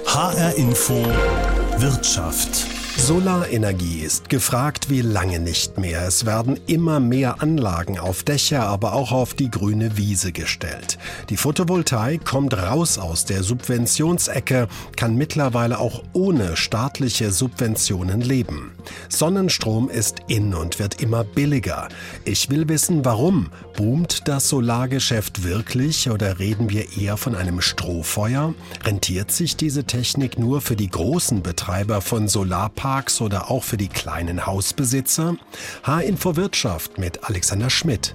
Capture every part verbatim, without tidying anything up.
H R Info Wirtschaft. Solarenergie ist gefragt wie lange nicht mehr. Es werden immer mehr Anlagen auf Dächer, aber auch auf die grüne Wiese gestellt. Die Photovoltaik kommt raus aus der Subventionsecke, kann mittlerweile auch ohne staatliche Subventionen leben. Sonnenstrom ist in und wird immer billiger. Ich will wissen, warum. Boomt das Solargeschäft wirklich oder reden wir eher von einem Strohfeuer? Rentiert sich diese Technik nur für die großen Betreiber von Solarparks oder auch für die kleinen Hausbesitzer? H-Info Wirtschaft mit Alexander Schmidt.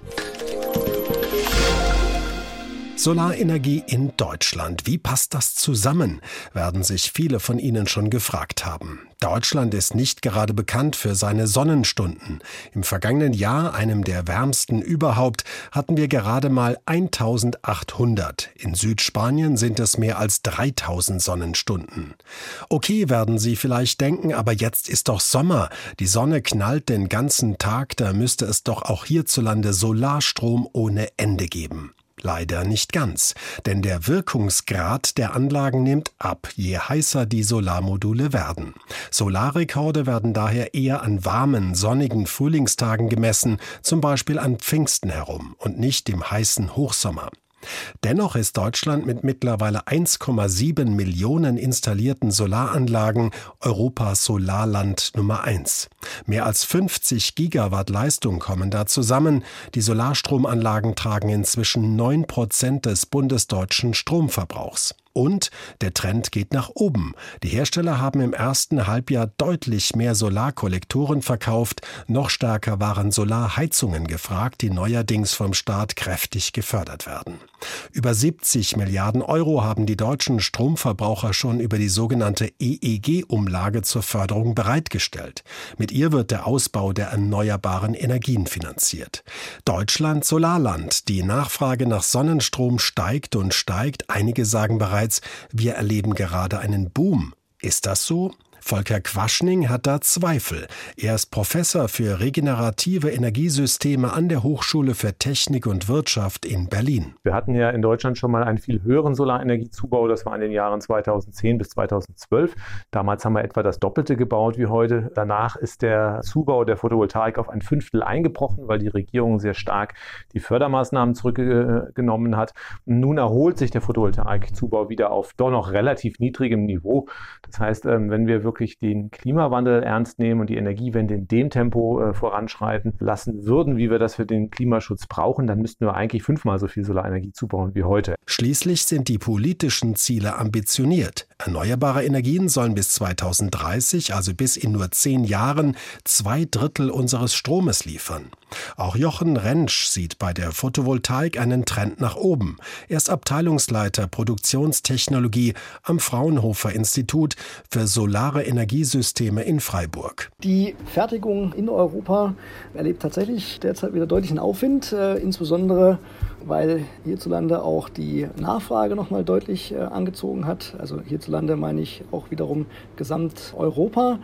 Solarenergie in Deutschland. Wie passt das zusammen? Werden sich viele von Ihnen schon gefragt haben. Deutschland ist nicht gerade bekannt für seine Sonnenstunden. Im vergangenen Jahr, einem der wärmsten überhaupt, hatten wir gerade mal eintausendachthundert. In Südspanien sind es mehr als dreitausend Sonnenstunden. Okay, werden Sie vielleicht denken, aber jetzt ist doch Sommer. Die Sonne knallt den ganzen Tag, da müsste es doch auch hierzulande Solarstrom ohne Ende geben. Leider nicht ganz, denn der Wirkungsgrad der Anlagen nimmt ab, je heißer die Solarmodule werden. Solarrekorde werden daher eher an warmen, sonnigen Frühlingstagen gemessen, zum Beispiel an Pfingsten herum und nicht im heißen Hochsommer. Dennoch ist Deutschland mit mittlerweile eins Komma sieben Millionen installierten Solaranlagen Europas Solarland Nummer eins. Mehr als fünfzig Gigawatt Leistung kommen da zusammen. Die Solarstromanlagen tragen inzwischen neun Prozent des bundesdeutschen Stromverbrauchs. Und der Trend geht nach oben. Die Hersteller haben im ersten Halbjahr deutlich mehr Solarkollektoren verkauft. Noch stärker waren Solarheizungen gefragt, die neuerdings vom Staat kräftig gefördert werden. Über siebzig Milliarden Euro haben die deutschen Stromverbraucher schon über die sogenannte E E G-Umlage zur Förderung bereitgestellt. Mit ihr wird der Ausbau der erneuerbaren Energien finanziert. Deutschland Solarland. Die Nachfrage nach Sonnenstrom steigt und steigt. Einige sagen bereits, wir erleben gerade einen Boom. Ist das so? Volker Quaschning hat da Zweifel. Er ist Professor für regenerative Energiesysteme an der Hochschule für Technik und Wirtschaft in Berlin. Wir hatten ja in Deutschland schon mal einen viel höheren Solarenergiezubau. Das war in den Jahren zweitausendzehn bis zweitausendzwölf. Damals haben wir etwa das Doppelte gebaut wie heute. Danach ist der Zubau der Photovoltaik auf ein Fünftel eingebrochen, weil die Regierung sehr stark die Fördermaßnahmen zurückgenommen hat. Nun erholt sich der Photovoltaikzubau wieder auf doch noch relativ niedrigem Niveau. Das heißt, wenn wir wirklich wirklich den Klimawandel ernst nehmen und die Energiewende in dem Tempo äh, voranschreiten lassen würden, wie wir das für den Klimaschutz brauchen, dann müssten wir eigentlich fünfmal so viel Solarenergie zubauen wie heute. Schließlich sind die politischen Ziele ambitioniert. Erneuerbare Energien sollen bis zweitausenddreißig, also bis in nur zehn Jahren, zwei Drittel unseres Stromes liefern. Auch Jochen Rentsch sieht bei der Photovoltaik einen Trend nach oben. Er ist Abteilungsleiter Produktionstechnologie am Fraunhofer Institut für solare Energiesysteme in Freiburg. Die Fertigung in Europa erlebt tatsächlich derzeit wieder deutlichen Aufwind, äh, insbesondere weil hierzulande auch die Nachfrage nochmal deutlich äh, angezogen hat. Also hierzulande meine ich auch wiederum Gesamteuropa.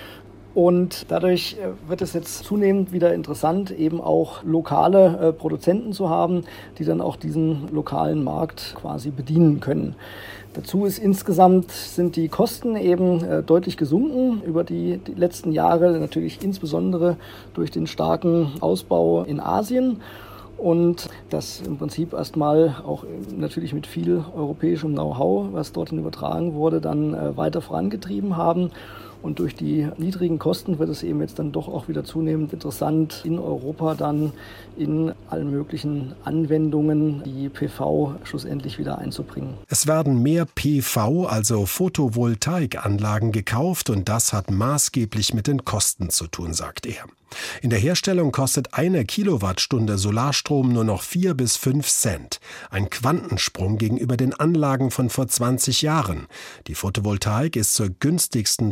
Und dadurch wird es jetzt zunehmend wieder interessant, eben auch lokale äh, Produzenten zu haben, die dann auch diesen lokalen Markt quasi bedienen können. Dazu ist insgesamt sind die Kosten eben äh, deutlich gesunken über die, die letzten Jahre, natürlich insbesondere durch den starken Ausbau in Asien. Und das im Prinzip erstmal auch natürlich mit viel europäischem Know-how, was dorthin übertragen wurde, dann äh, weiter vorangetrieben haben. Und durch die niedrigen Kosten wird es eben jetzt dann doch auch wieder zunehmend interessant, in Europa dann in allen möglichen Anwendungen die P V schlussendlich wieder einzubringen. Es werden mehr P V, also Photovoltaikanlagen, gekauft und das hat maßgeblich mit den Kosten zu tun, sagt er. In der Herstellung kostet eine Kilowattstunde Solarstrom nur noch vier bis fünf Cent. Ein Quantensprung gegenüber den Anlagen von vor zwanzig Jahren. Die Photovoltaik ist zur günstigsten Form der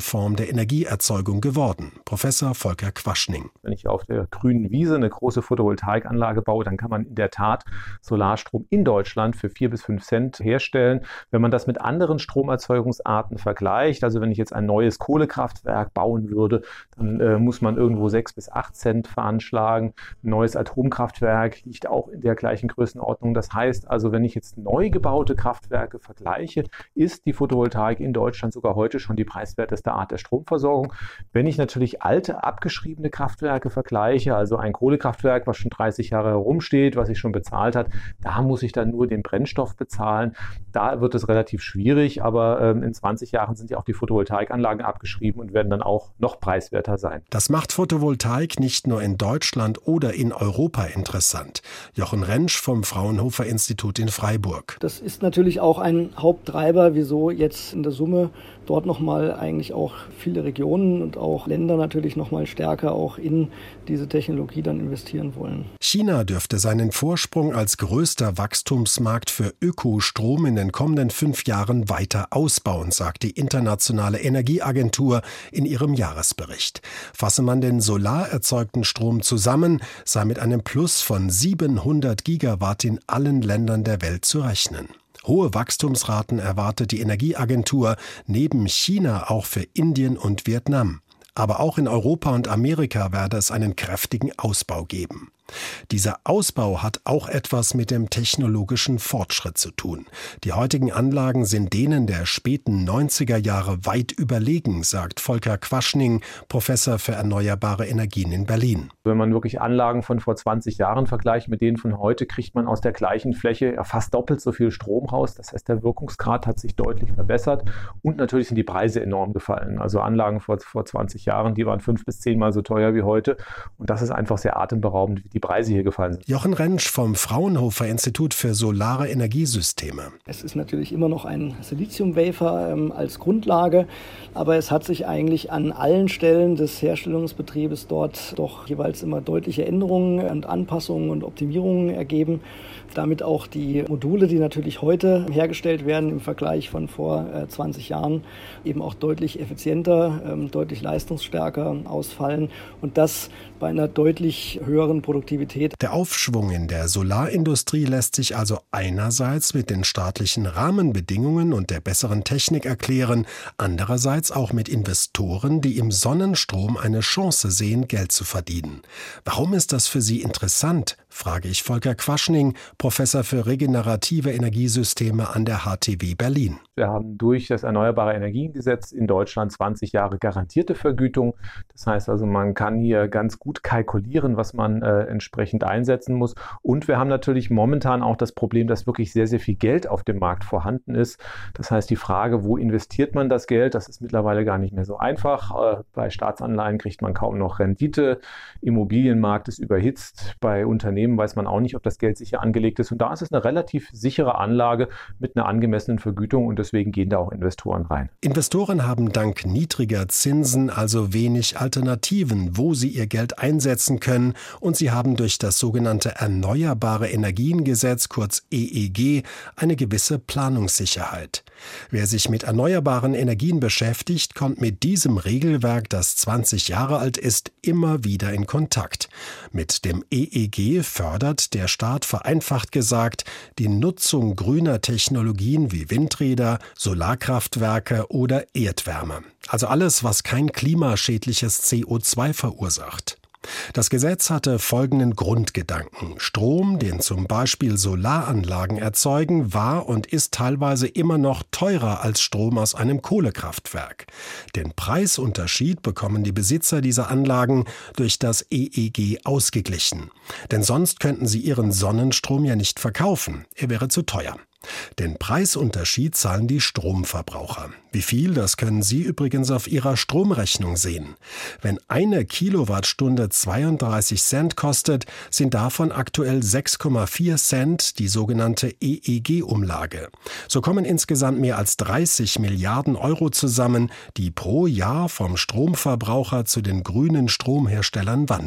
der Energieerzeugung geworden. Professor Volker Quaschning. Wenn ich auf der grünen Wiese eine große Photovoltaikanlage baue, dann kann man in der Tat Solarstrom in Deutschland für vier bis fünf Cent herstellen. Wenn man das mit anderen Stromerzeugungsarten vergleicht, also wenn ich jetzt ein neues Kohlekraftwerk bauen würde, dann äh, muss man irgendwo sechs bis acht Cent veranschlagen. Ein neues Atomkraftwerk liegt auch in der gleichen Größenordnung. Das heißt also, wenn ich jetzt neu gebaute Kraftwerke vergleiche, ist die Photovoltaik in Deutschland sogar heute schon die preiswerteste Art der Stromversorgung. Wenn ich natürlich alte, abgeschriebene Kraftwerke vergleiche, also ein Kohlekraftwerk, was schon dreißig Jahre herumsteht, was sich schon bezahlt hat, da muss ich dann nur den Brennstoff bezahlen. Da wird es relativ schwierig, aber ähm, in zwanzig Jahren sind ja auch die Photovoltaikanlagen abgeschrieben und werden dann auch noch preiswerter sein. Das macht Photovoltaik nicht nur in Deutschland oder in Europa interessant. Jochen Rentsch vom Fraunhofer Institut in Freiburg. Das ist natürlich auch ein Haupttreiber, wieso jetzt in der Summe dort nochmal eigentlich auch viele Regionen und auch Länder natürlich nochmal stärker auch in diese Technologie dann investieren wollen. China dürfte seinen Vorsprung als größter Wachstumsmarkt für Ökostrom in den kommenden fünf Jahren weiter ausbauen, sagt die Internationale Energieagentur in ihrem Jahresbericht. Fasse man den solarerzeugten Strom zusammen, sei mit einem Plus von siebenhundert Gigawatt in allen Ländern der Welt zu rechnen. Hohe Wachstumsraten erwartet die Energieagentur neben China auch für Indien und Vietnam. Aber auch in Europa und Amerika werde es einen kräftigen Ausbau geben. Dieser Ausbau hat auch etwas mit dem technologischen Fortschritt zu tun. Die heutigen Anlagen sind denen der späten neunziger Jahre weit überlegen, sagt Volker Quaschning, Professor für erneuerbare Energien in Berlin. Wenn man wirklich Anlagen von vor zwanzig Jahren vergleicht mit denen von heute, kriegt man aus der gleichen Fläche ja fast doppelt so viel Strom raus. Das heißt, der Wirkungsgrad hat sich deutlich verbessert und natürlich sind die Preise enorm gefallen. Also Anlagen vor, vor zwanzig Jahren, die waren fünf bis zehnmal so teuer wie heute und das ist einfach sehr atemberaubend, wie die Preise hier gefallen sind. Jochen Rentsch vom Fraunhofer Institut für solare Energiesysteme. Es ist natürlich immer noch ein Silizium-Wafer ähm, als Grundlage, aber es hat sich eigentlich an allen Stellen des Herstellungsbetriebes dort doch jeweils immer deutliche Änderungen und Anpassungen und Optimierungen ergeben. Damit auch die Module, die natürlich heute hergestellt werden im Vergleich von vor äh, zwanzig Jahren, eben auch deutlich effizienter, ähm, deutlich leistungsstärker ausfallen und das bei einer deutlich höheren Produktivität. Der Aufschwung in der Solarindustrie lässt sich also einerseits mit den staatlichen Rahmenbedingungen und der besseren Technik erklären, andererseits auch mit Investoren, die im Sonnenstrom eine Chance sehen, Geld zu verdienen. Warum ist das für Sie interessant, frage ich Volker Quaschning, Professor für regenerative Energiesysteme an der H T W Berlin. Wir haben durch das Erneuerbare Energiengesetz in Deutschland zwanzig Jahre garantierte Vergütung. Das heißt also, man kann hier ganz gut kalkulieren, was man äh, entsprechend einsetzen muss. Und wir haben natürlich momentan auch das Problem, dass wirklich sehr, sehr viel Geld auf dem Markt vorhanden ist. Das heißt, die Frage, wo investiert man das Geld, das ist mittlerweile gar nicht mehr so einfach. Äh, bei Staatsanleihen kriegt man kaum noch Rendite. Immobilienmarkt ist überhitzt. Bei Unternehmen weiß man auch nicht, ob das Geld sicher angelegt ist. Und da ist es eine relativ sichere Anlage mit einer angemessenen Vergütung und deswegen gehen da auch Investoren rein. Investoren haben dank niedriger Zinsen also wenig Alternativen, wo sie ihr Geld einsetzen können und sie haben durch das sogenannte Erneuerbare Energiengesetz, kurz E E G, eine gewisse Planungssicherheit. Wer sich mit erneuerbaren Energien beschäftigt, kommt mit diesem Regelwerk, das zwanzig Jahre alt ist, immer wieder in Kontakt. Mit dem E E G fördert der Staat vereinfacht gesagt die Nutzung grüner Technologien wie Windräder, Solarkraftwerke oder Erdwärme. Also alles, was kein klimaschädliches C O zwei verursacht. Das Gesetz hatte folgenden Grundgedanken. Strom, den zum Beispiel Solaranlagen erzeugen, war und ist teilweise immer noch teurer als Strom aus einem Kohlekraftwerk. Den Preisunterschied bekommen die Besitzer dieser Anlagen durch das E E G ausgeglichen. Denn sonst könnten sie ihren Sonnenstrom ja nicht verkaufen. Er wäre zu teuer. Den Preisunterschied zahlen die Stromverbraucher. Wie viel, das können Sie übrigens auf Ihrer Stromrechnung sehen. Wenn eine Kilowattstunde zweiunddreißig Cent kostet, sind davon aktuell sechs Komma vier Cent die sogenannte E E G-Umlage. So kommen insgesamt mehr als dreißig Milliarden Euro zusammen, die pro Jahr vom Stromverbraucher zu den grünen Stromherstellern wandern.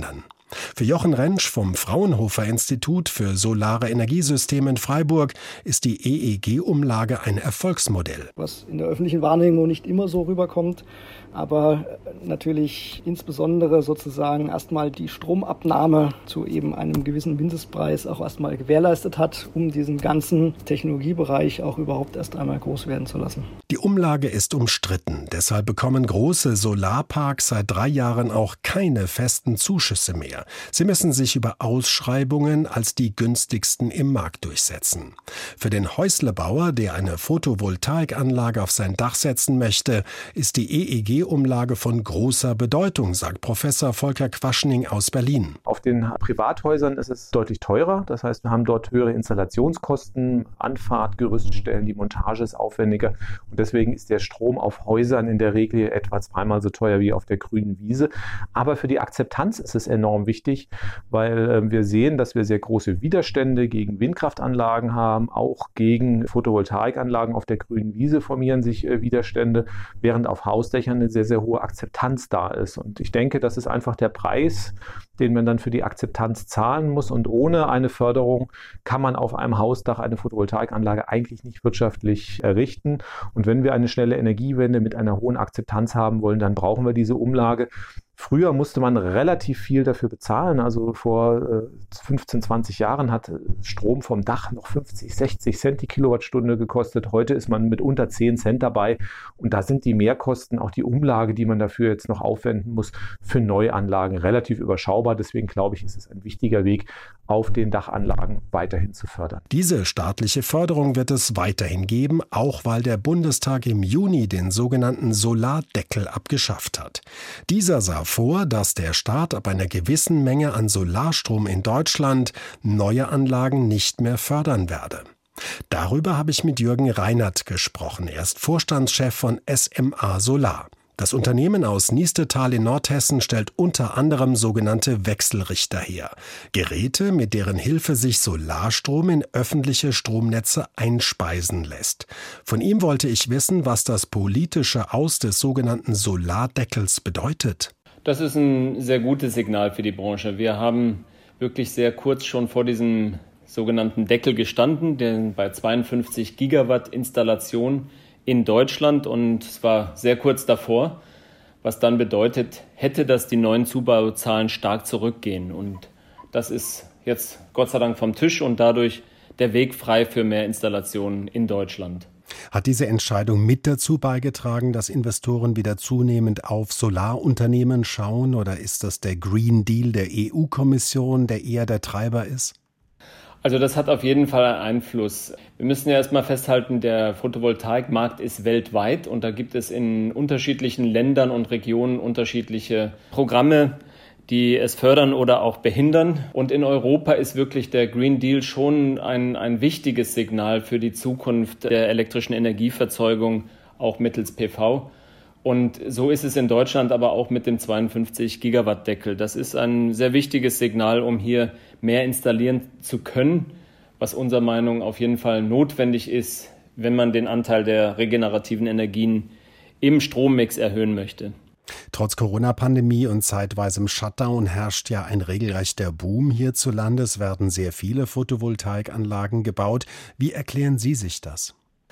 Für Jochen Rentsch vom Fraunhofer Institut für Solare Energiesysteme in Freiburg ist die E E G-Umlage ein Erfolgsmodell. Was in der öffentlichen Wahrnehmung nicht immer so rüberkommt, aber natürlich insbesondere sozusagen erstmal die Stromabnahme zu eben einem gewissen Mindestpreis auch erstmal gewährleistet hat, um diesen ganzen Technologiebereich auch überhaupt erst einmal groß werden zu lassen. Die Umlage ist umstritten, deshalb bekommen große Solarparks seit drei Jahren auch keine festen Zuschüsse mehr. Sie müssen sich über Ausschreibungen als die günstigsten im Markt durchsetzen. Für den Häuslebauer, der eine Photovoltaikanlage auf sein Dach setzen möchte, ist die E E G-Umlage von großer Bedeutung, sagt Professor Volker Quaschning aus Berlin. Auf den Privathäusern ist es deutlich teurer. Das heißt, wir haben dort höhere Installationskosten, Anfahrt, Gerüststellen, die Montage ist aufwendiger. Und deswegen ist der Strom auf Häusern in der Regel etwa zweimal so teuer wie auf der grünen Wiese. Aber für die Akzeptanz ist es enorm wichtig, weil äh, wir sehen, dass wir sehr große Widerstände gegen Windkraftanlagen haben, auch gegen Photovoltaikanlagen auf der grünen Wiese formieren sich äh, Widerstände, während auf Hausdächern eine sehr, sehr hohe Akzeptanz da ist. Und ich denke, das ist einfach der Preis, den man dann für die Akzeptanz zahlen muss. Und ohne eine Förderung kann man auf einem Hausdach eine Photovoltaikanlage eigentlich nicht wirtschaftlich errichten. Und wenn wir eine schnelle Energiewende mit einer hohen Akzeptanz haben wollen, dann brauchen wir diese Umlage. Früher musste man relativ viel dafür bezahlen. Also vor fünfzehn, zwanzig Jahren hat Strom vom Dach noch fünfzig, sechzig Cent die Kilowattstunde gekostet. Heute ist man mit unter zehn Cent dabei. Und da sind die Mehrkosten, auch die Umlage, die man dafür jetzt noch aufwenden muss, für Neuanlagen relativ überschaubar. Deswegen glaube ich, ist es ein wichtiger Weg, auf den Dachanlagen weiterhin zu fördern. Diese staatliche Förderung wird es weiterhin geben, auch weil der Bundestag im Juni den sogenannten Solardeckel abgeschafft hat. Dieser sah vor, dass der Staat ab einer gewissen Menge an Solarstrom in Deutschland neue Anlagen nicht mehr fördern werde. Darüber habe ich mit Jürgen Reinert gesprochen. Er ist Vorstandschef von S M A Solar. Das Unternehmen aus Niestetal in Nordhessen stellt unter anderem sogenannte Wechselrichter her. Geräte, mit deren Hilfe sich Solarstrom in öffentliche Stromnetze einspeisen lässt. Von ihm wollte ich wissen, was das politische Aus des sogenannten Solardeckels bedeutet. Das ist ein sehr gutes Signal für die Branche. Wir haben wirklich sehr kurz schon vor diesem sogenannten Deckel gestanden, der bei zweiundfünfzig Gigawatt Installation in Deutschland, und es war sehr kurz davor, was dann bedeutet hätte, dass die neuen Zubauzahlen stark zurückgehen. Und das ist jetzt Gott sei Dank vom Tisch und dadurch der Weg frei für mehr Installationen in Deutschland. Hat diese Entscheidung mit dazu beigetragen, dass Investoren wieder zunehmend auf Solarunternehmen schauen, oder ist das der Green Deal der E U-Kommission, der eher der Treiber ist? Also das hat auf jeden Fall einen Einfluss. Wir müssen ja erstmal festhalten, der Photovoltaikmarkt ist weltweit und da gibt es in unterschiedlichen Ländern und Regionen unterschiedliche Programme, die es fördern oder auch behindern. Und in Europa ist wirklich der Green Deal schon ein, ein wichtiges Signal für die Zukunft der elektrischen Energieverzeugung, auch mittels P V. Und so ist es in Deutschland aber auch mit dem zweiundfünfzig Gigawatt Deckel. Das ist ein sehr wichtiges Signal, um hier mehr installieren zu können, was unserer Meinung nach auf jeden Fall notwendig ist, wenn man den Anteil der regenerativen Energien im Strommix erhöhen möchte. Trotz Corona-Pandemie und zeitweisem Shutdown herrscht ja ein regelrechter Boom hierzulande. Es werden sehr viele Photovoltaikanlagen gebaut. Wie erklären Sie sich das?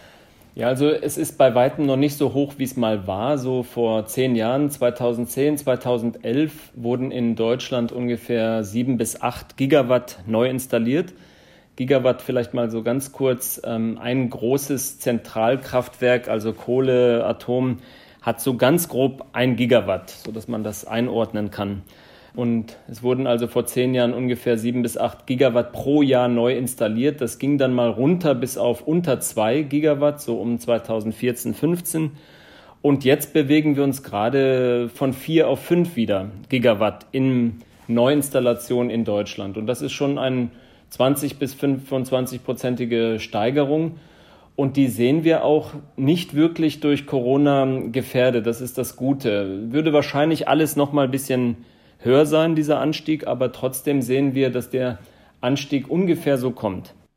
Ja, also es ist bei weitem noch nicht so hoch, wie es mal war. So vor zehn Jahren, zweitausendzehn, zweitausendelf, wurden in Deutschland ungefähr sieben bis acht Gigawatt neu installiert. Gigawatt vielleicht mal so ganz kurz. Ein großes Zentralkraftwerk, also Kohle, Atom, hat so ganz grob ein Gigawatt, sodass man das einordnen kann. Und es wurden also vor zehn Jahren ungefähr sieben bis acht Gigawatt pro Jahr neu installiert. Das ging dann mal runter bis auf unter zwei Gigawatt, so um zweitausendvierzehn, fünfzehn. Und jetzt bewegen wir uns gerade von vier auf fünf wieder Gigawatt in Neuinstallationen in Deutschland. Und das ist schon eine zwanzig bis fünfundzwanzig-prozentige Steigerung. Und die sehen wir auch nicht wirklich durch Corona gefährdet. Das ist das Gute. Würde wahrscheinlich alles noch mal ein bisschen höher sein, dieser Anstieg, aber trotzdem sehen wir, dass der Anstieg ungefähr so kommt.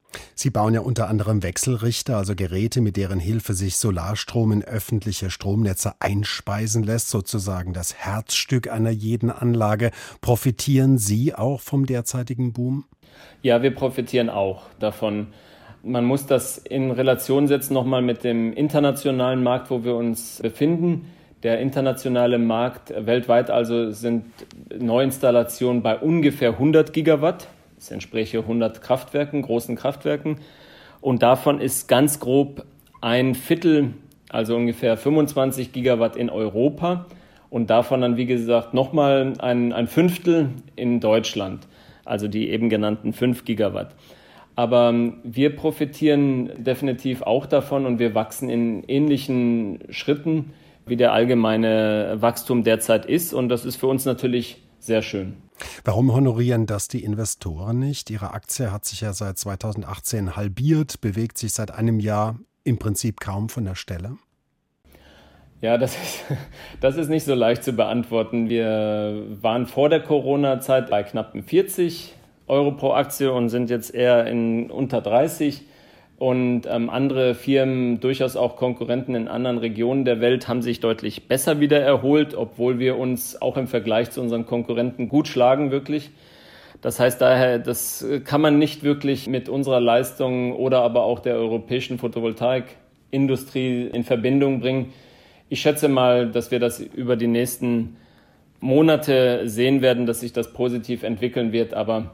Sie bauen ja unter anderem Wechselrichter, also Geräte, mit deren Hilfe sich Solarstrom in öffentliche Stromnetze einspeisen lässt, sozusagen das Herzstück einer jeden Anlage. Profitieren Sie auch vom derzeitigen Boom? Ja, wir profitieren auch davon. Man muss das in Relation setzen nochmal mit dem internationalen Markt, wo wir uns befinden. Der internationale Markt weltweit also sind Neuinstallationen bei ungefähr hundert Gigawatt. Das entspräche hundert Kraftwerken, großen Kraftwerken. Und davon ist ganz grob ein Viertel, also ungefähr fünfundzwanzig Gigawatt in Europa. Und davon dann, wie gesagt, nochmal ein, ein Fünftel in Deutschland. Also die eben genannten fünf Gigawatt. Aber wir profitieren definitiv auch davon und wir wachsen in ähnlichen Schritten, wie der allgemeine Wachstum derzeit ist. Und das ist für uns natürlich sehr schön. Warum honorieren das die Investoren nicht? Ihre Aktie hat sich ja seit zweitausendachtzehn halbiert, bewegt sich seit einem Jahr im Prinzip kaum von der Stelle. Ja, das ist, das ist nicht so leicht zu beantworten. Wir waren vor der Corona-Zeit bei knapp vierzig Euro pro Aktie und sind jetzt eher in unter dreißig. Und ähm, andere Firmen, durchaus auch Konkurrenten in anderen Regionen der Welt, haben sich deutlich besser wieder erholt, obwohl wir uns auch im Vergleich zu unseren Konkurrenten gut schlagen, wirklich. Das heißt daher, das kann man nicht wirklich mit unserer Leistung oder aber auch der europäischen Photovoltaikindustrie in Verbindung bringen. Ich schätze mal, dass wir das über die nächsten Monate sehen werden, dass sich das positiv entwickeln wird, aber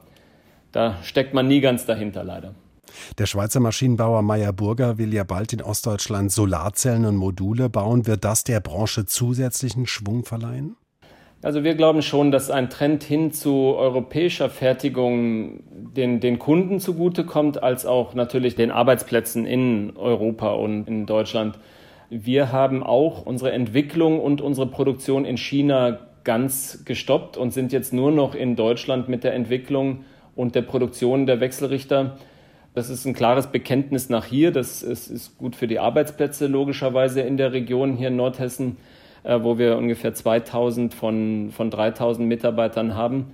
da steckt man nie ganz dahinter, leider. Der Schweizer Maschinenbauer Meyer Burger will ja bald in Ostdeutschland Solarzellen und Module bauen. Wird das der Branche zusätzlichen Schwung verleihen? Also wir glauben schon, dass ein Trend hin zu europäischer Fertigung den, den Kunden zugutekommt, als auch natürlich den Arbeitsplätzen in Europa und in Deutschland. Wir haben auch unsere Entwicklung und unsere Produktion in China ganz gestoppt und sind jetzt nur noch in Deutschland mit der Entwicklung und der Produktion der Wechselrichter. Das ist ein klares Bekenntnis nach hier. Das ist, ist gut für die Arbeitsplätze logischerweise in der Region hier in Nordhessen, äh, wo wir ungefähr zweitausend von, von dreitausend Mitarbeitern haben.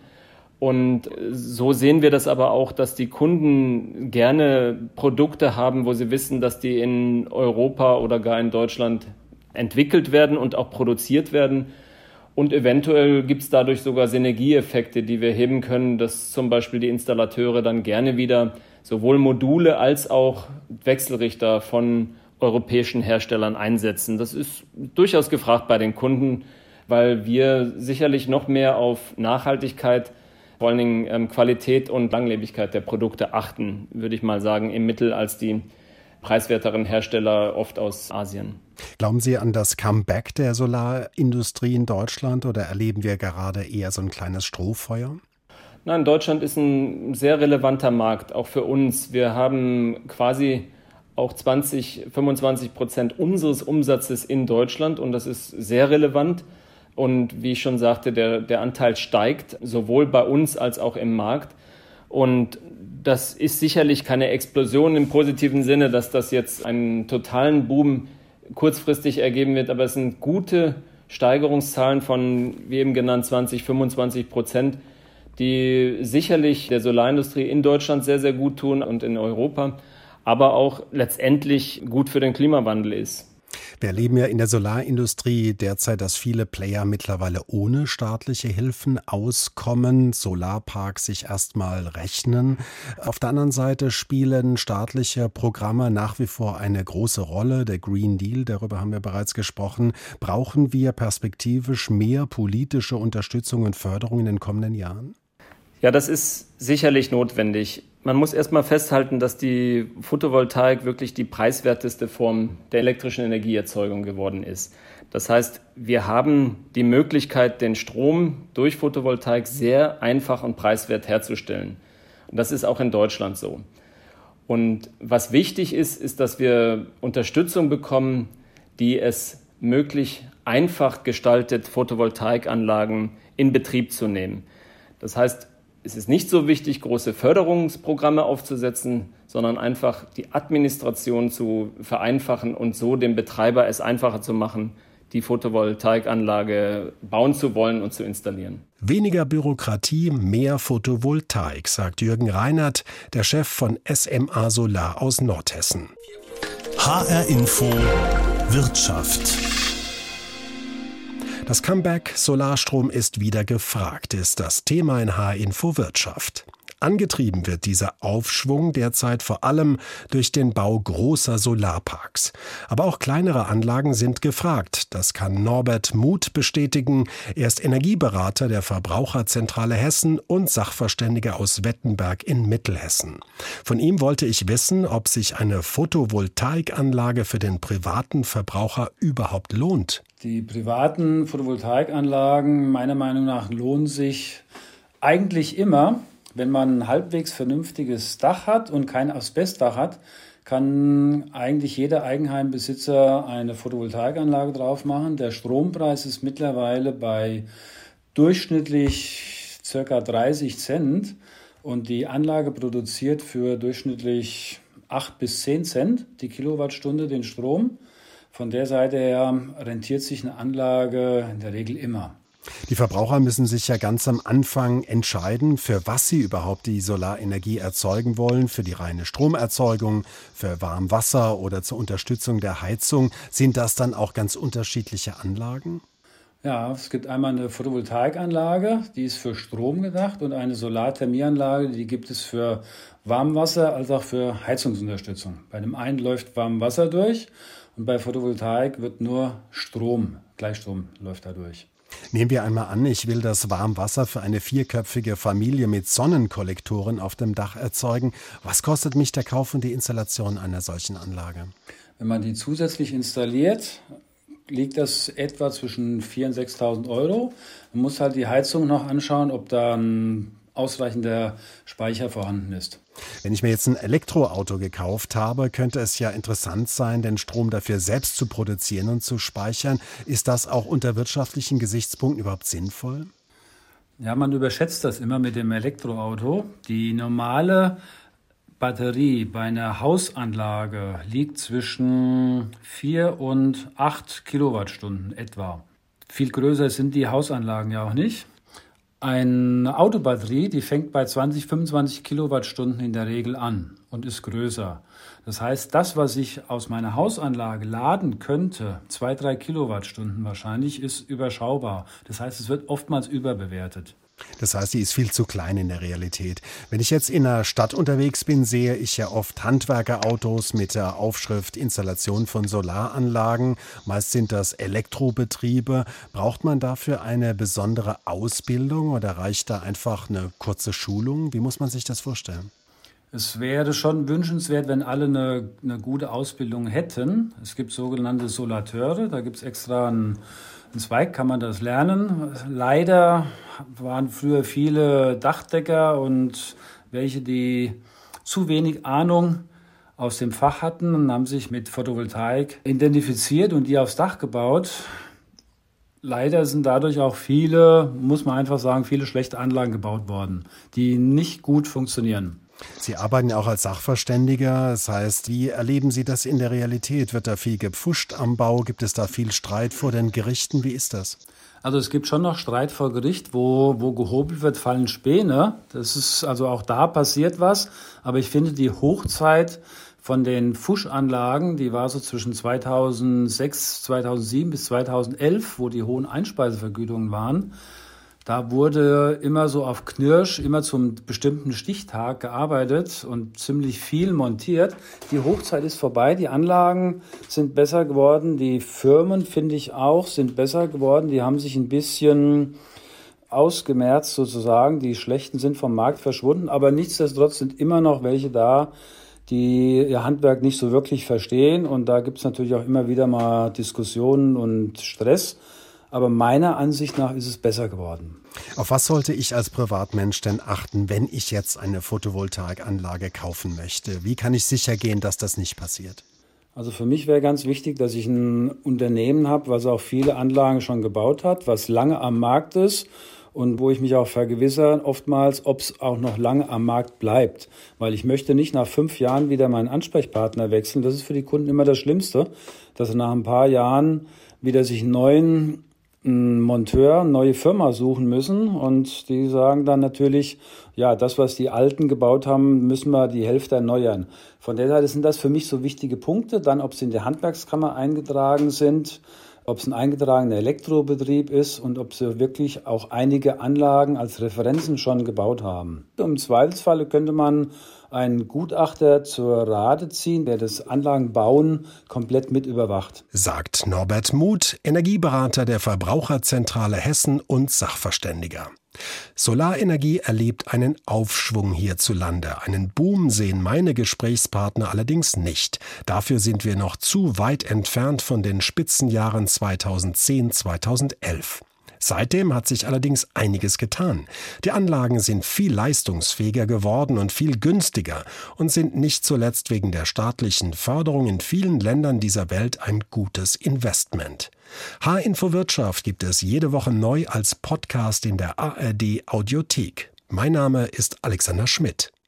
Und so sehen wir das aber auch, dass die Kunden gerne Produkte haben, wo sie wissen, dass die in Europa oder gar in Deutschland entwickelt werden und auch produziert werden. Und eventuell gibt es dadurch sogar Synergieeffekte, die wir heben können, dass zum Beispiel die Installateure dann gerne wieder sowohl Module als auch Wechselrichter von europäischen Herstellern einsetzen. Das ist durchaus gefragt bei den Kunden, weil wir sicherlich noch mehr auf Nachhaltigkeit, vor allen Dingen ähm, Qualität und Langlebigkeit der Produkte achten, würde ich mal sagen, im Mittel als die preiswerteren Hersteller oft aus Asien. Glauben Sie an das Comeback der Solarindustrie in Deutschland oder erleben wir gerade eher so ein kleines Strohfeuer? Nein, Deutschland ist ein sehr relevanter Markt, auch für uns. Wir haben quasi auch zwanzig, fünfundzwanzig Prozent unseres Umsatzes in Deutschland und das ist sehr relevant. Und wie ich schon sagte, der, der Anteil steigt, sowohl bei uns als auch im Markt. Und das ist sicherlich keine Explosion im positiven Sinne, dass das jetzt einen totalen Boom kurzfristig ergeben wird, aber es sind gute Steigerungszahlen von, wie eben genannt, zwanzig, fünfundzwanzig Prozent, die sicherlich der Solarindustrie in Deutschland sehr, sehr gut tun und in Europa, aber auch letztendlich gut für den Klimawandel ist. Wir erleben ja in der Solarindustrie derzeit, dass viele Player mittlerweile ohne staatliche Hilfen auskommen, Solarparks sich erstmal rechnen. Auf der anderen Seite spielen staatliche Programme nach wie vor eine große Rolle. Der Green Deal, darüber haben wir bereits gesprochen. Brauchen wir perspektivisch mehr politische Unterstützung und Förderung in den kommenden Jahren? Ja, das ist sicherlich notwendig. Man muss erstmal festhalten, dass die Photovoltaik wirklich die preiswerteste Form der elektrischen Energieerzeugung geworden ist. Das heißt, wir haben die Möglichkeit, den Strom durch Photovoltaik sehr einfach und preiswert herzustellen. Und das ist auch in Deutschland so. Und was wichtig ist, ist, dass wir Unterstützung bekommen, die es möglich einfach gestaltet, Photovoltaikanlagen in Betrieb zu nehmen. Das heißt, es ist nicht so wichtig, große Förderungsprogramme aufzusetzen, sondern einfach die Administration zu vereinfachen und so dem Betreiber es einfacher zu machen, die Photovoltaikanlage bauen zu wollen und zu installieren. Weniger Bürokratie, mehr Photovoltaik, sagt Jürgen Reinert, der Chef von S M A Solar aus Nordhessen. H R Info Wirtschaft. Das Comeback Solarstrom ist wieder gefragt, ist das Thema in H R Info Wirtschaft. Angetrieben wird dieser Aufschwung derzeit vor allem durch den Bau großer Solarparks. Aber auch kleinere Anlagen sind gefragt. Das kann Norbert Muth bestätigen. Er ist Energieberater der Verbraucherzentrale Hessen und Sachverständiger aus Wettenberg in Mittelhessen. Von ihm wollte ich wissen, ob sich eine Photovoltaikanlage für den privaten Verbraucher überhaupt lohnt. Die privaten Photovoltaikanlagen, meiner Meinung nach, lohnen sich eigentlich immer. Wenn man ein halbwegs vernünftiges Dach hat und kein Asbestdach hat, kann eigentlich jeder Eigenheimbesitzer eine Photovoltaikanlage drauf machen. Der Strompreis ist mittlerweile bei durchschnittlich ca. dreißig Cent und die Anlage produziert für durchschnittlich acht bis zehn Cent die Kilowattstunde den Strom. Von der Seite her rentiert sich eine Anlage in der Regel immer. Die Verbraucher müssen sich ja ganz am Anfang entscheiden, für was sie überhaupt die Solarenergie erzeugen wollen, für die reine Stromerzeugung, für Warmwasser oder zur Unterstützung der Heizung. Sind das dann auch ganz unterschiedliche Anlagen? Ja, es gibt einmal eine Photovoltaikanlage, die ist für Strom gedacht, und eine Solarthermieanlage, die gibt es für Warmwasser als auch für Heizungsunterstützung. Bei dem einen läuft Warmwasser durch und bei Photovoltaik wird nur Strom, Gleichstrom läuft da durch. Nehmen wir einmal an, ich will das Warmwasser für eine vierköpfige Familie mit Sonnenkollektoren auf dem Dach erzeugen. Was kostet mich der Kauf und die Installation einer solchen Anlage? Wenn man die zusätzlich installiert, liegt das etwa zwischen viertausend und sechstausend Euro. Man muss halt die Heizung noch anschauen, ob da ein ausreichender Speicher vorhanden ist. Wenn ich mir jetzt ein Elektroauto gekauft habe, könnte es ja interessant sein, den Strom dafür selbst zu produzieren und zu speichern. Ist das auch unter wirtschaftlichen Gesichtspunkten überhaupt sinnvoll? Ja, man überschätzt das immer mit dem Elektroauto. Die normale Batterie bei einer Hausanlage liegt zwischen vier und acht Kilowattstunden etwa. Viel größer sind die Hausanlagen ja auch nicht. Eine Autobatterie, die fängt bei zwanzig, fünfundzwanzig Kilowattstunden in der Regel an und ist größer. Das heißt, das, was ich aus meiner Hausanlage laden könnte, zwei, drei Kilowattstunden wahrscheinlich, ist überschaubar. Das heißt, es wird oftmals überbewertet. Das heißt, die ist viel zu klein in der Realität. Wenn ich jetzt in einer Stadt unterwegs bin, sehe ich ja oft Handwerkerautos mit der Aufschrift Installation von Solaranlagen. Meist sind das Elektrobetriebe. Braucht man dafür eine besondere Ausbildung oder reicht da einfach eine kurze Schulung? Wie muss man sich das vorstellen? Es wäre schon wünschenswert, wenn alle eine, eine gute Ausbildung hätten. Es gibt sogenannte Solateure, da gibt es extra einen, einen Zweig, kann man das lernen. Leider waren früher viele Dachdecker und welche, die zu wenig Ahnung aus dem Fach hatten und haben sich mit Photovoltaik identifiziert und die aufs Dach gebaut. Leider sind dadurch auch viele, muss man einfach sagen, viele schlechte Anlagen gebaut worden, die nicht gut funktionieren. Sie arbeiten ja auch als Sachverständiger. Das heißt, wie erleben Sie das in der Realität? Wird da viel gepfuscht am Bau? Gibt es da viel Streit vor den Gerichten? Wie ist das? Also es gibt schon noch Streit vor Gericht, wo, wo gehobelt wird, fallen Späne. Das ist, also auch da passiert was. Aber ich finde, die Hochzeit von den Pfuschanlagen, die war so zwischen zweitausendsechs, zweitausendsieben bis zweitausendelf, wo die hohen Einspeisevergütungen waren. Da wurde immer so auf Knirsch, immer zum bestimmten Stichtag gearbeitet und ziemlich viel montiert. Die Hochzeit ist vorbei, die Anlagen sind besser geworden, die Firmen, finde ich auch, sind besser geworden. Die haben sich ein bisschen ausgemerzt sozusagen, die Schlechten sind vom Markt verschwunden, aber nichtsdestotrotz sind immer noch welche da, die ihr Handwerk nicht so wirklich verstehen, und da gibt es natürlich auch immer wieder mal Diskussionen und Stress. Aber meiner Ansicht nach ist es besser geworden. Auf was sollte ich als Privatmensch denn achten, wenn ich jetzt eine Photovoltaikanlage kaufen möchte? Wie kann ich sicher gehen, dass das nicht passiert? Also für mich wäre ganz wichtig, dass ich ein Unternehmen habe, was auch viele Anlagen schon gebaut hat, was lange am Markt ist und wo ich mich auch vergewissere, oftmals, ob es auch noch lange am Markt bleibt. Weil ich möchte nicht nach fünf Jahren wieder meinen Ansprechpartner wechseln. Das ist für die Kunden immer das Schlimmste, dass sie nach ein paar Jahren wieder sich einen neuen einen Monteur, eine neue Firma suchen müssen und die sagen dann natürlich, ja, das, was die Alten gebaut haben, müssen wir die Hälfte erneuern. Von der Seite sind das für mich so wichtige Punkte. Dann, ob sie in der Handwerkskammer eingetragen sind, ob es ein eingetragener Elektrobetrieb ist und ob sie wirklich auch einige Anlagen als Referenzen schon gebaut haben. Im Zweifelsfalle könnte man einen Gutachter zur Rate ziehen, der das Anlagenbauen komplett mit überwacht. Sagt Norbert Muth, Energieberater der Verbraucherzentrale Hessen und Sachverständiger. Solarenergie erlebt einen Aufschwung hierzulande. Einen Boom sehen meine Gesprächspartner allerdings nicht. Dafür sind wir noch zu weit entfernt von den Spitzenjahren zweitausendzehn, zweitausendelf. Seitdem hat sich allerdings einiges getan. Die Anlagen sind viel leistungsfähiger geworden und viel günstiger und sind nicht zuletzt wegen der staatlichen Förderung in vielen Ländern dieser Welt ein gutes Investment. H-Info Wirtschaft gibt es jede Woche neu als Podcast in der A R D Audiothek. Mein Name ist Alexander Schmidt.